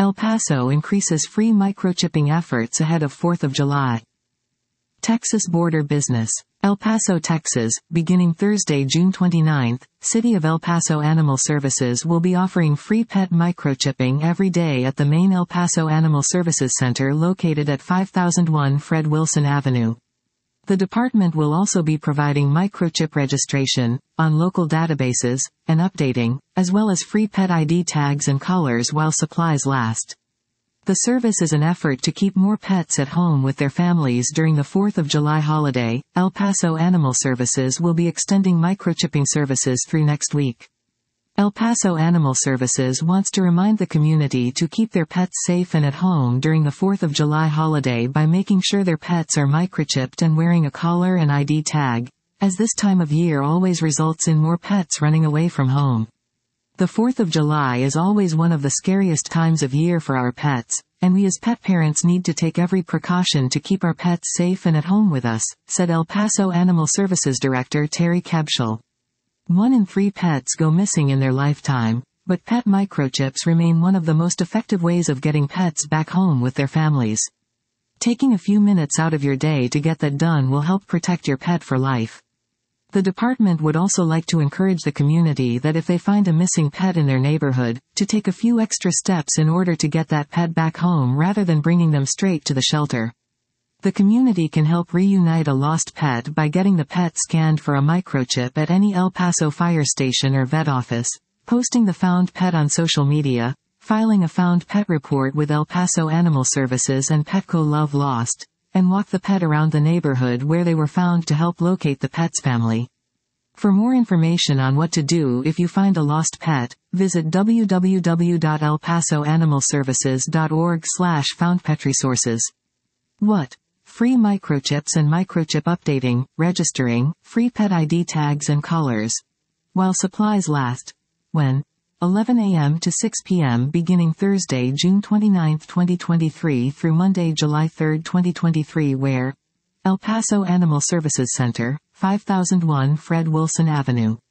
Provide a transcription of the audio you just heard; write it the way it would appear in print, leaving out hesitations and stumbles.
El Paso increases free microchipping efforts ahead of 4th of July. Texas Border Business. El Paso, Texas, beginning Thursday, June 29, City of El Paso Animal Services will be offering free pet microchipping every day at the main El Paso Animal Services Center located at 5001 Fred Wilson Avenue. The department will also be providing microchip registration, on local databases, and updating, as well as free pet ID tags and collars while supplies last. The service is an effort to keep more pets at home with their families during the 4th of July holiday. El Paso Animal Services will be extending microchipping services through next week. El Paso Animal Services wants to remind the community to keep their pets safe and at home during the 4th of July holiday by making sure their pets are microchipped and wearing a collar and ID tag, as this time of year always results in more pets running away from home. The 4th of July is always one of the scariest times of year for our pets, and we as pet parents need to take every precaution to keep our pets safe and at home with us, said El Paso Animal Services Director Terry Kebschel. 1 in 3 pets go missing in their lifetime, but pet microchips remain one of the most effective ways of getting pets back home with their families. Taking a few minutes out of your day to get that done will help protect your pet for life. The department would also like to encourage the community that if they find a missing pet in their neighborhood, to take a few extra steps in order to get that pet back home rather than bringing them straight to the shelter. The community can help reunite a lost pet by getting the pet scanned for a microchip at any El Paso fire station or vet office, posting the found pet on social media, filing a found pet report with El Paso Animal Services and Petco Love Lost, and walk the pet around the neighborhood where they were found to help locate the pet's family. For more information on what to do if you find a lost pet, visit www.elpasoanimalservices.org/foundpetresources. What? Free microchips and microchip updating, registering, free pet ID tags and collars. While supplies last. When? 11 a.m. to 6 p.m. beginning Thursday, June 29, 2023 through Monday, July 3, 2023 where? El Paso Animal Services Center, 5001 Fred Wilson Avenue.